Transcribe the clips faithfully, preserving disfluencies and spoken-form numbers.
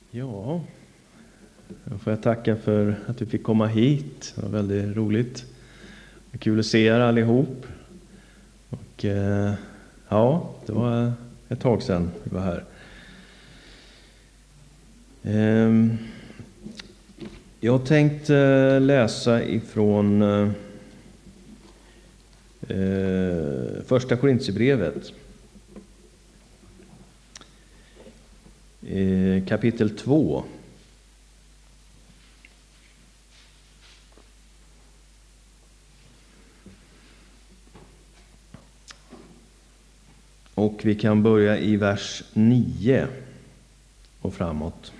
Ja, jag får tacka för att du fick komma hit. Det var väldigt roligt. Det är kul att se er allihop. Och eh, ja, det var ett tag sedan vi var här. Eh, jag tänkte läsa ifrån eh, första Korinthierbrevet. Eh, kapitel två. Och vi kan börja i vers nio och framåt.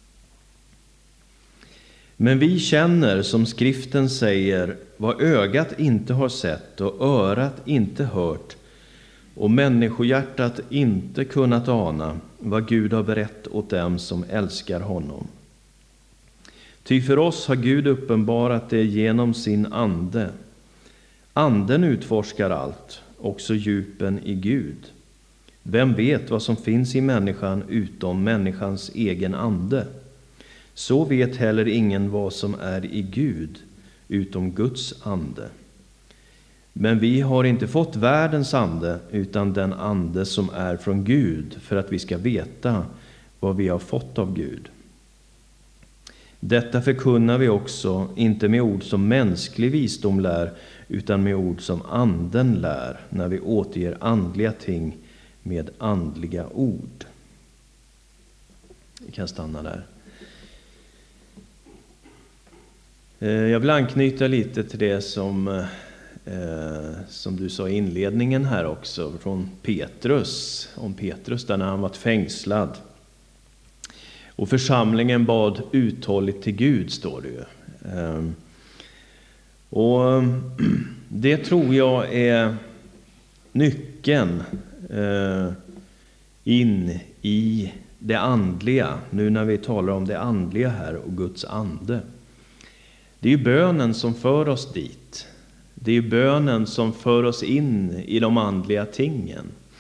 Men vi känner, som skriften säger, vad ögat inte har sett och örat inte hört och människohjärtat inte kunnat ana, vad Gud har berett åt dem som älskar honom. Ty för oss har Gud uppenbarat det genom sin ande. Anden utforskar allt, också djupen i Gud. Vem vet vad som finns i människan utom människans egen ande? Så vet heller ingen vad som är i Gud utom Guds ande. Men vi har inte fått världens ande utan den ande som är från Gud, för att vi ska veta vad vi har fått av Gud. Detta förkunnar vi också, inte med ord som mänsklig visdom lär, utan med ord som anden lär, när vi återger andliga ting med andliga ord. Vi kan stanna där. Jag vill anknyta lite till det som, eh, som du sa i inledningen här också, från Petrus, om Petrus där när han var fängslad. Och församlingen bad uthålligt till Gud, står det ju. Eh, och det tror jag är nyckeln eh, in i det andliga, nu när vi talar om det andliga här och Guds ande. Det är ju bönen som för oss dit. Det är ju bönen som för oss in i de andliga tingen.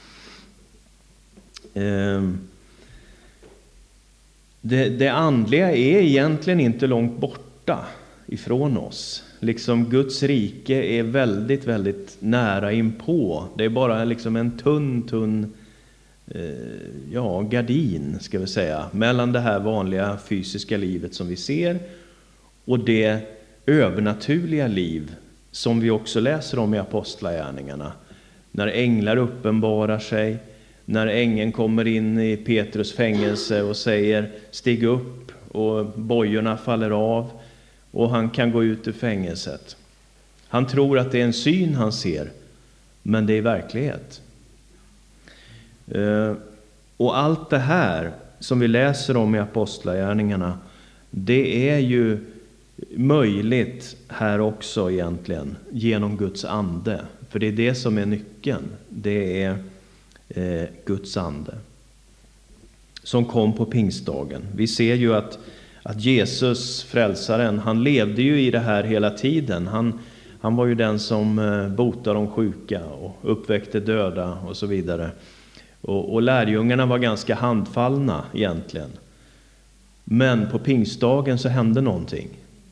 Det, det andliga är egentligen inte långt borta ifrån oss. Liksom Guds rike är väldigt, väldigt nära inpå. Det är bara liksom en tunn, tunn ja, gardin, ska vi säga, mellan det här vanliga fysiska livet som vi ser och det övernaturliga liv som vi också läser om i apostlagärningarna. När änglar uppenbarar sig, när ängeln kommer in i Petrus fängelse och säger stig upp, och bojorna faller av och han kan gå ut ur fängelset. Han tror att det är en syn han ser, men det är verklighet. Och allt det här som vi läser om i apostlagärningarna, det är ju möjligt här också egentligen genom Guds ande. För det är det som är nyckeln. Det är eh, Guds ande som kom på pingstdagen. Vi ser ju att, att Jesus, frälsaren, han levde ju i det här hela tiden. Han, han var ju den som eh, botade de sjuka och uppväckte döda och så vidare. Och, och lärjungarna var ganska handfallna egentligen. Men på pingstdagen så hände någonting.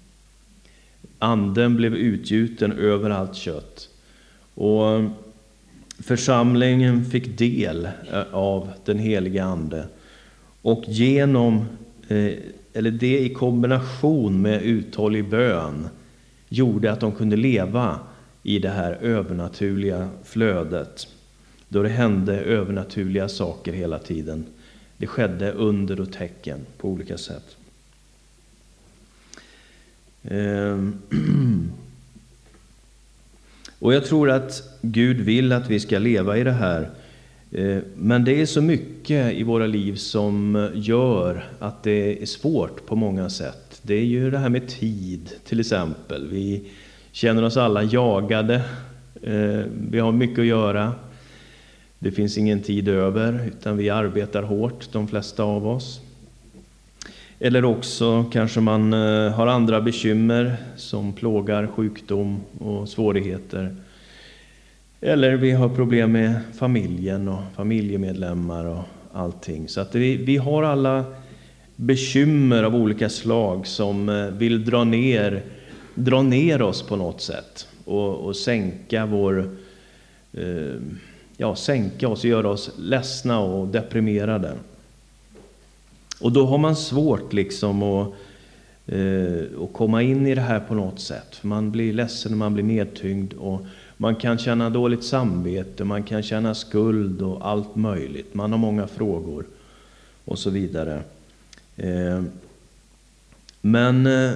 Anden blev utgjuten över allt kött. Och församlingen fick del av den heliga ande. Och genom, eller det i kombination med uthållig bön, gjorde att de kunde leva i det här övernaturliga flödet. Då det hände övernaturliga saker hela tiden. Det skedde under och tecken på olika sätt. Och jag tror att Gud vill att vi ska leva i det här. Men det är så mycket i våra liv som gör att det är svårt på många sätt. Det är ju det här med tid till exempel. Vi känner oss alla jagade. Vi har mycket att göra. Det finns ingen tid över, utan vi arbetar hårt, de flesta av oss. Eller också kanske man har andra bekymmer som plågar, sjukdom och svårigheter. Eller vi har problem med familjen och familjemedlemmar och allting. Så att vi, vi har alla bekymmer av olika slag som vill dra ner, dra ner oss på något sätt och, och sänka vår, eh, ja, sänka oss och göra oss ledsna och deprimerade. Och då har man svårt liksom att, eh, att komma in i det här på något sätt. För man blir ledsen och man blir nedtyngd och man kan känna dåligt samvete, man kan känna skuld och allt möjligt. Man har många frågor och så vidare. Eh, men eh,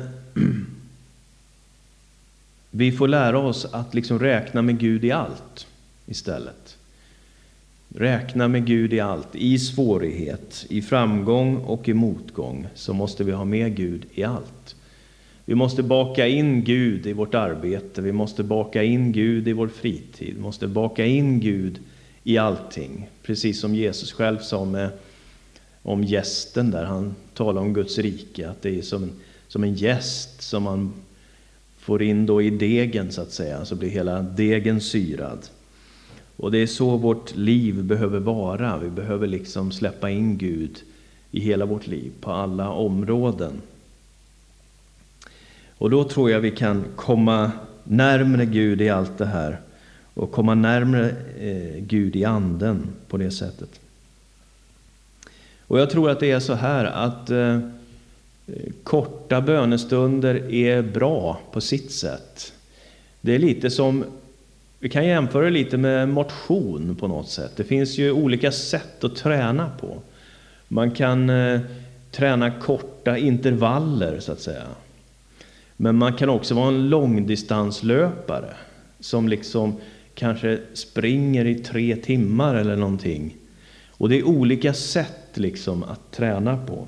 vi får lära oss att liksom räkna med Gud i allt istället. Räkna med Gud i allt, i svårighet, i framgång och i motgång, så måste vi ha med Gud i allt. Vi måste baka in Gud i vårt arbete, vi måste baka in Gud i vår fritid, vi måste baka in Gud i allting. Precis som Jesus själv sa med, om gästen där, han talar om Guds rike, att det är som, som en gäst som man får in då i degen så att säga, så blir hela degen syrad. Och det är så vårt liv behöver vara. Vi behöver liksom släppa in Gud i hela vårt liv, på alla områden. Och då tror jag vi kan komma närmare Gud i allt det här. Och komma närmare eh, Gud i anden på det sättet. Och jag tror att det är så här att eh, korta bönestunder är bra på sitt sätt. Det är lite som, vi kan jämföra lite med motion på något sätt. Det finns ju olika sätt att träna på. Man kan eh, träna korta intervaller så att säga. Men man kan också vara en långdistanslöpare som liksom kanske springer i tre timmar eller någonting. Och det är olika sätt liksom att träna på.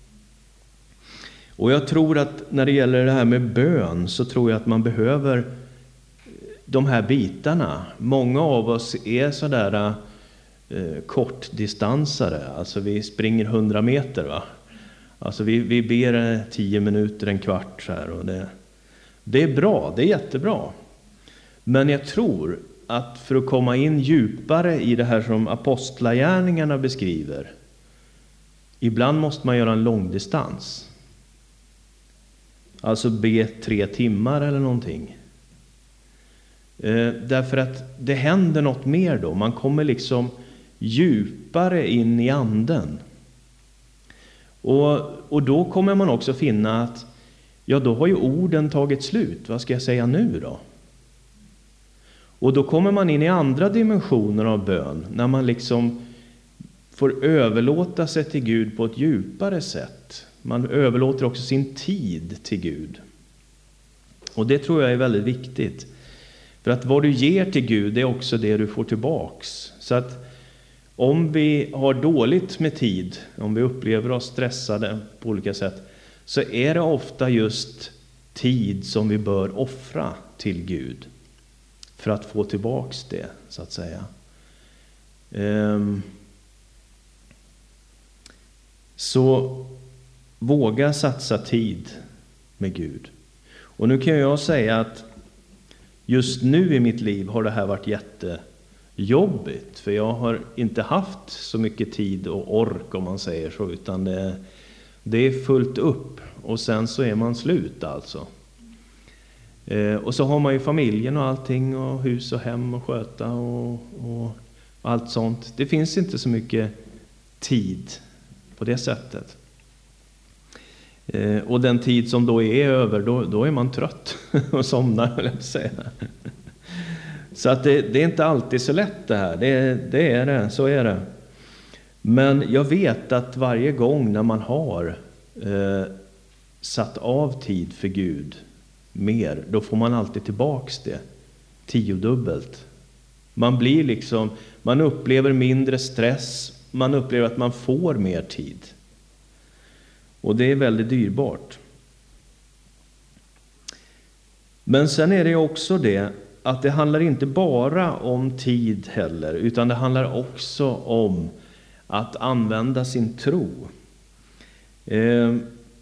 Och jag tror att när det gäller det här med bön så tror jag att man behöver de här bitarna. Många av oss är sådär eh, kortdistansare. Alltså vi springer hundra meter va. Alltså vi, vi ber tio minuter, en kvart så här. Och det, det är bra, det är jättebra. Men jag tror att för att komma in djupare i det här som apostlagärningarna beskriver. Ibland måste man göra en långdistans. Alltså be tre timmar eller någonting. Eh, därför att det händer något mer då. Man kommer liksom djupare in i anden. Och, och då kommer man också finna att ja, då har ju orden tagit slut. Vad ska jag säga nu då? Och då kommer man in i andra dimensioner av bön. När man liksom får överlåta sig till Gud på ett djupare sätt. Man överlåter också sin tid till Gud. Och det tror jag är väldigt viktigt. För att vad du ger till Gud, det är också det du får tillbaks. Så att om vi har dåligt med tid, om vi upplever oss stressade på olika sätt, så är det ofta just tid som vi bör offra till Gud. För att få tillbaks det, så att säga. Um, så våga satsa tid med Gud. Och nu kan jag säga att just nu i mitt liv har det här varit jättejobbigt. För jag har inte haft så mycket tid och ork om man säger så. Utan det, det är fullt upp och sen så är man slut alltså. Eh, och så har man ju familjen och allting och hus och hem och sköta och, och allt sånt. Det finns inte så mycket tid på det sättet. Eh, och den tid som då är över, då, då är man trött och somnar, vill jag säga. Så att det, det är inte alltid så lätt det här. Det, det är det, så är det. Men jag vet att varje gång när man har eh, satt av tid för Gud mer, då får man alltid tillbaks det tiodubbelt. Man blir liksom, man upplever mindre stress, man upplever att man får mer tid. Och det är väldigt dyrbart. Men sen är det också det att det handlar inte bara om tid heller, utan det handlar också om att använda sin tro. Eh,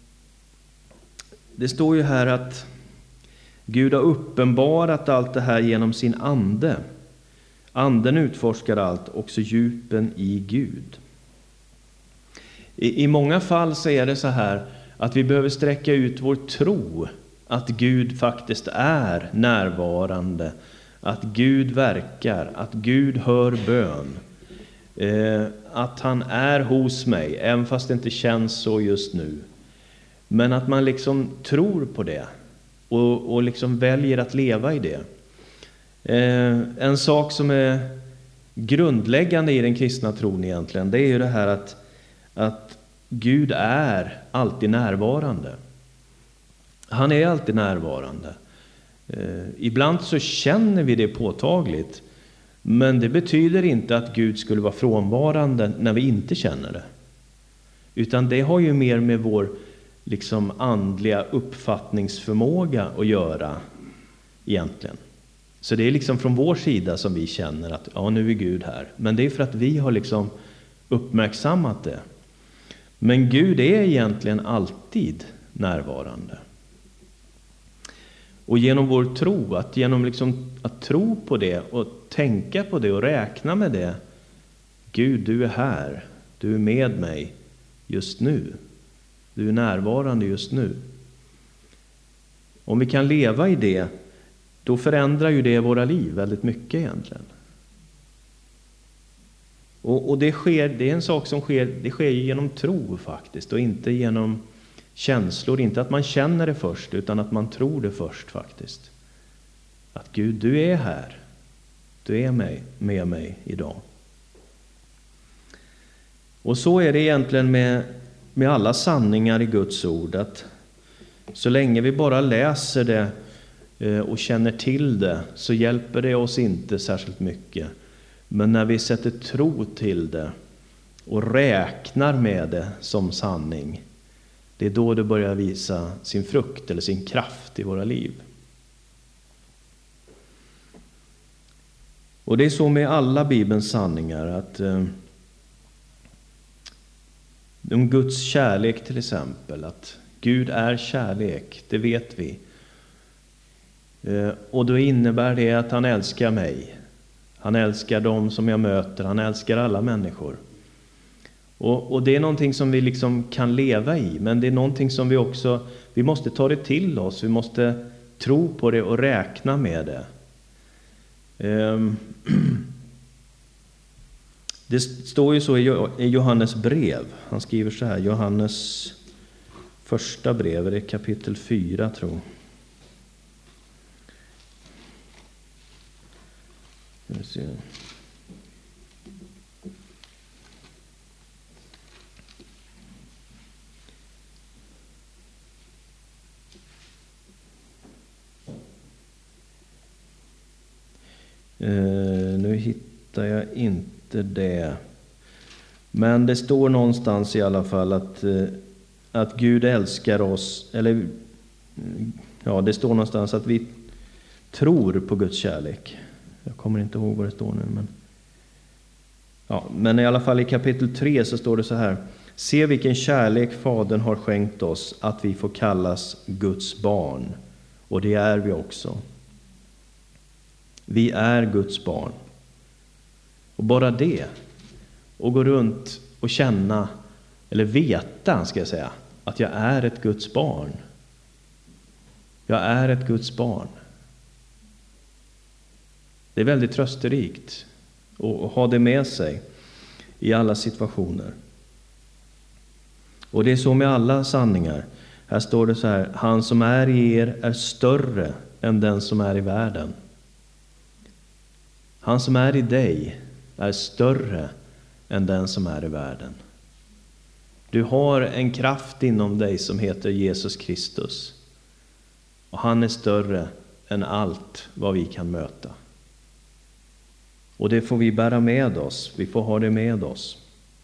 det står ju här att Gud har uppenbarat allt det här genom sin ande. Anden utforskar allt, också djupen i Gud. I, I många fall så är det så här att vi behöver sträcka ut vår tro att Gud faktiskt är närvarande, att Gud verkar, att Gud hör bön, eh, att han är hos mig, även fast det inte känns så just nu. Men att man liksom tror på det och, och liksom väljer att leva i det. Eh, en sak som är grundläggande i den kristna tron egentligen, det är ju det här att, att Gud är alltid närvarande. Han är alltid närvarande. Eh, ibland så känner vi det påtagligt, men det betyder inte att Gud skulle vara frånvarande när vi inte känner det. Utan det har ju mer med vår liksom andliga uppfattningsförmåga att göra egentligen. Så det är liksom från vår sida som vi känner att ja, nu är Gud här. Men det är för att vi har liksom uppmärksammat det. Men Gud är egentligen alltid närvarande. Och genom vår tro, att genom liksom att tro på det och tänka på det och räkna med det. Gud, du är här. Du är med mig just nu. Du är närvarande just nu. Om vi kan leva i det, då förändrar ju det våra liv väldigt mycket egentligen. Och, och det sker, det är en sak som sker, det sker genom tro faktiskt, och inte genom känslor. Inte att man känner det först, utan att man tror det först faktiskt. Att Gud, du är här. Du är med, med mig idag. Och så är det egentligen med, med alla sanningar i Guds ord. Att så länge vi bara läser det och känner till det, så hjälper det oss inte särskilt mycket. Men när vi sätter tro till det och räknar med det som sanning, det är då det börjar visa sin frukt eller sin kraft i våra liv. Och det är så med alla Bibelns sanningar, att eh, om Guds kärlek till exempel, att Gud är kärlek, det vet vi. Eh, och då innebär det att han älskar mig. Han älskar dem som jag möter, han älskar alla människor. Och, och det är någonting som vi liksom kan leva i, men det är någonting som vi också, vi måste ta det till oss, vi måste tro på det och räkna med det. Um, det står ju så i Johannes brev, han skriver så här, Johannes första brev, det är kapitel fyra tror jag. Uh, nu hittar jag inte det. Men det står någonstans i alla fall att, uh, att Gud älskar oss. Eller ja, det står någonstans att vi tror på Guds kärlek. Jag kommer inte ihåg vad det står nu. Men, ja, men i alla fall i kapitel tre så står det så här. Se vilken kärlek Fadern har skänkt oss, att vi får kallas Guds barn. Och det är vi också. Vi är Guds barn. Och bara det, och gå runt och känna, eller veta ska jag säga, att jag är ett Guds barn. Jag är ett Guds barn. Det är väldigt trösterikt att ha det med sig i alla situationer. Och det är så med alla sanningar. Här står det så här, han som är i er är större än den som är i världen. Han som är i dig är större än den som är i världen. Du har en kraft inom dig som heter Jesus Kristus. Och han är större än allt vad vi kan möta. Och det får vi bära med oss. Vi får ha det med oss.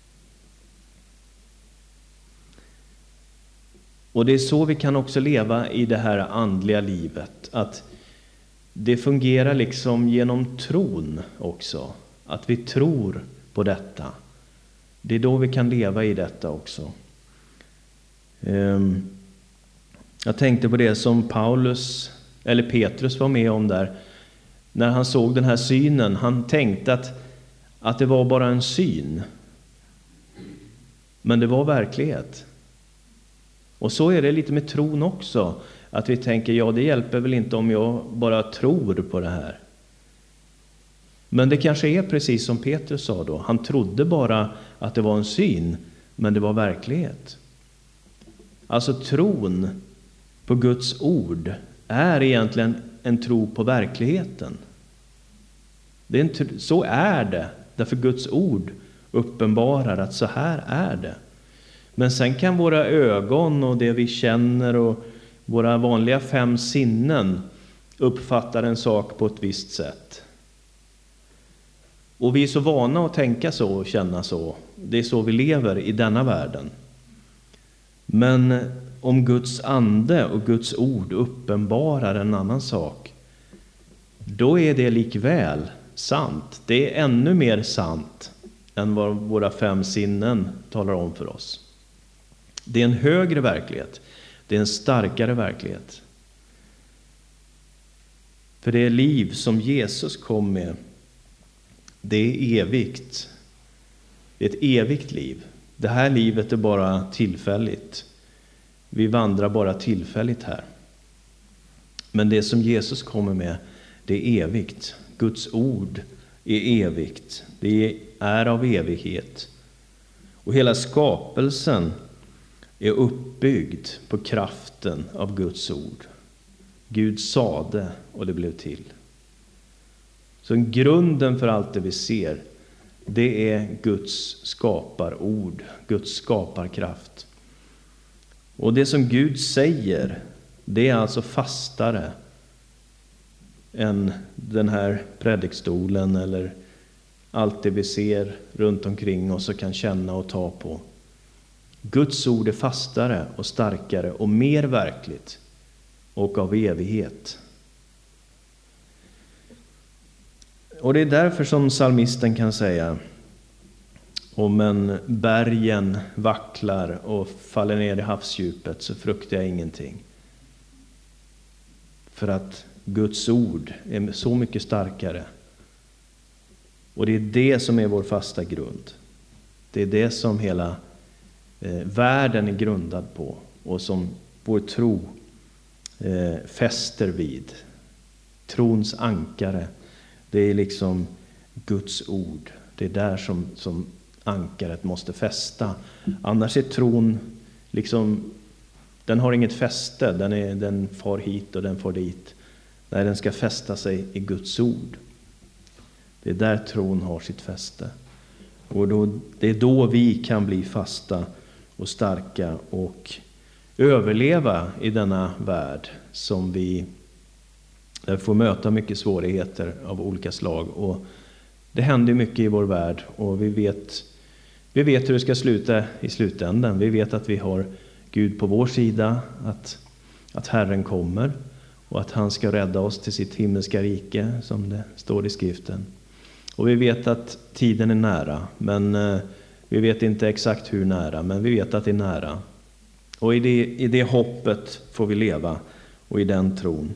Och det är så vi kan också leva i det här andliga livet. Att det fungerar liksom genom tron också. Att vi tror på detta. Det är då vi kan leva i detta också. Jag tänkte på det som Paulus eller Petrus var med om där. När han såg den här synen. Han tänkte att, att det var bara en syn. Men det var verklighet. Och så är det lite med tron också. Att vi tänker, ja det hjälper väl inte om jag bara tror på det här. Men det kanske är precis som Petrus sa då. Han trodde bara att det var en syn, men det var verklighet. Alltså tron på Guds ord är egentligen en tro på verkligheten. Det är en, så är det, därför Guds ord uppenbarar att så här är det. Men sen kan våra ögon och det vi känner och våra vanliga fem sinnen uppfattar en sak på ett visst sätt. Och vi är så vana att tänka så och känna så. Det är så vi lever i denna världen. Men om Guds ande och Guds ord uppenbarar en annan sak, då är det likväl sant. Det är ännu mer sant än vad våra fem sinnen talar om för oss. Det är en högre verklighet. Det är en starkare verklighet. För det liv som Jesus kom med, det är evigt. Det är ett evigt liv. Det här livet är bara tillfälligt. Vi vandrar bara tillfälligt här. Men det som Jesus kommer med, det är evigt. Guds ord är evigt. Det är av evighet. Och hela skapelsen är uppbyggd på kraften av Guds ord. Gud sade och det blev till. Så grunden för allt det vi ser, det är Guds skaparord, Guds skaparkraft. Och det som Gud säger, det är alltså fastare än den här predikstolen eller allt det vi ser runt omkring oss och kan känna och ta på. Guds ord är fastare och starkare och mer verkligt och av evighet. Och det är därför som psalmisten kan säga: om en bergen vacklar och faller ner i havsdjupet så fruktar jag ingenting. För att Guds ord är så mycket starkare. Och det är det som är vår fasta grund. Det är det som hela eh, världen är grundad på och som vår tro eh, fäster vid. Trons ankare, det är liksom Guds ord. Det är där som, som ankaret måste fästa. Annars är tron liksom, den har inget fäste. Den, är, den far hit och den far dit. Nej, den ska fästa sig i Guds ord. Det är där tron har sitt fäste. Och då, det är då vi kan bli fasta och starka och överleva i denna värld som vi där får möta mycket svårigheter av olika slag. Och det händer mycket i vår värld och vi vet, vi vet hur det ska sluta i slutändan. Vi vet att vi har Gud på vår sida, att, att Herren kommer och att han ska rädda oss till sitt himmelska rike, som det står i skriften. Och vi vet att tiden är nära, men eh, vi vet inte exakt hur nära, men vi vet att det är nära. Och i det, i det hoppet får vi leva och i den tron.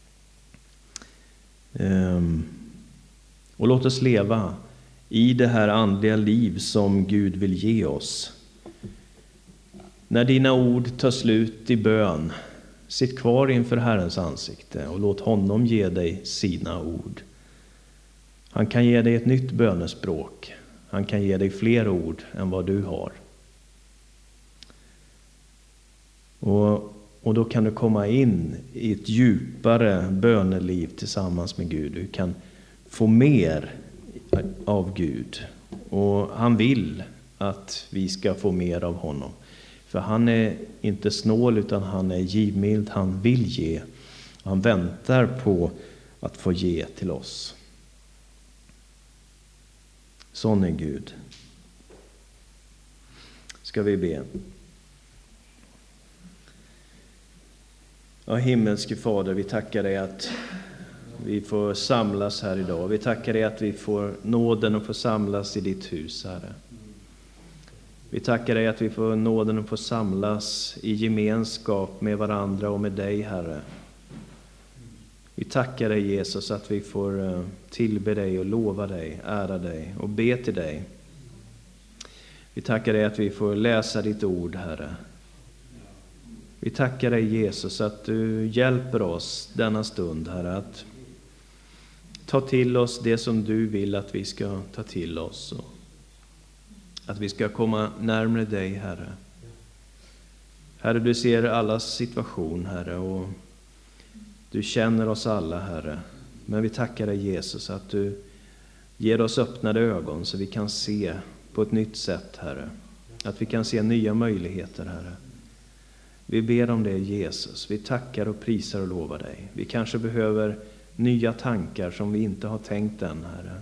Ehm, och låt oss leva i det här andliga liv som Gud vill ge oss. När dina ord tar slut i bön, sitt kvar inför Herrens ansikte och låt honom ge dig sina ord. Han kan ge dig ett nytt bönespråk. Han kan ge dig fler ord än vad du har. Och, och då kan du komma in i ett djupare böneliv tillsammans med Gud. Du kan få mer av Gud. Och han vill att vi ska få mer av honom. För han är inte snål utan han är givmild. Han vill ge. Han väntar på att få ge till oss. Sån är Gud. Ska vi be. Ja, himmelske Fader, vi tackar dig att vi får samlas här idag. Vi tackar dig att vi får nåden att få samlas i ditt hus, Herre. Vi tackar dig att vi får nåden att få samlas i gemenskap med varandra och med dig, Herre. Vi tackar dig, Jesus, att vi får tillbe dig och lova dig, ära dig och be till dig. Vi tackar dig att vi får läsa ditt ord, Herre. Vi tackar dig, Jesus, att du hjälper oss denna stund, Herre, att ta till oss det som du vill att vi ska ta till oss. Och att vi ska komma närmare dig, Herre. Herre, du ser allas situation, Herre, och du känner oss alla, Herre. Men vi tackar dig, Jesus, att du ger oss öppnade ögon så vi kan se på ett nytt sätt, Herre. Att vi kan se nya möjligheter, Herre. Vi ber om det, Jesus. Vi tackar och prisar och lovar dig. Vi kanske behöver nya tankar som vi inte har tänkt än, Herre.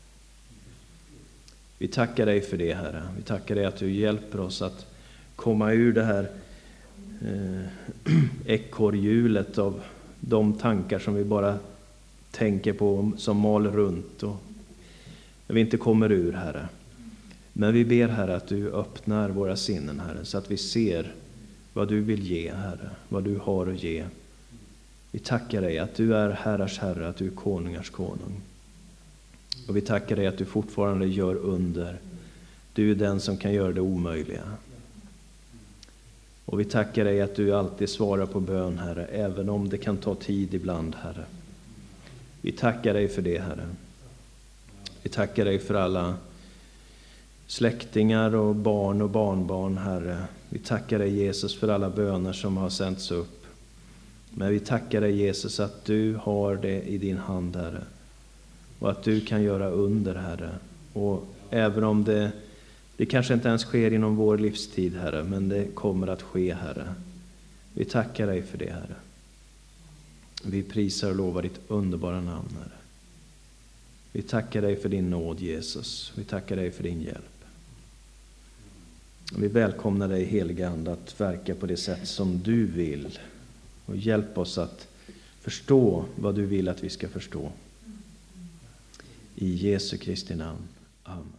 Vi tackar dig för det, Herre. Vi tackar dig att du hjälper oss att komma ur det här eh, ekorrhjulet av de tankar som vi bara tänker på, som mal runt och vi inte kommer ur, Herre. Men vi ber, Herre, att du öppnar våra sinnen, Herre, så att vi ser vad du vill ge, Herre, vad du har att ge. Vi tackar dig att du är herrars Herre, att du är konungars konung. Och vi tackar dig att du fortfarande gör under. Du är den som kan göra det omöjliga. Och vi tackar dig att du alltid svarar på bön, Herre, även om det kan ta tid ibland, Herre. Vi tackar dig för det, Herre. Vi tackar dig för alla släktingar och barn och barnbarn, Herre. Vi tackar dig, Jesus, för alla böner som har sänts upp. Men vi tackar dig, Jesus, att du har det i din hand, Herre. Och att du kan göra under, Herre. Och även om det, det kanske inte ens sker inom vår livstid, Herre, men det kommer att ske, Herre. Vi tackar dig för det, Herre. Vi prisar och lovar ditt underbara namn, Herre. Vi tackar dig för din nåd, Jesus. Vi tackar dig för din hjälp. Vi välkomnar dig, heliga Ande, att verka på det sätt som du vill. Och hjälp oss att förstå vad du vill att vi ska förstå. I Jesu Kristi namn. Amen.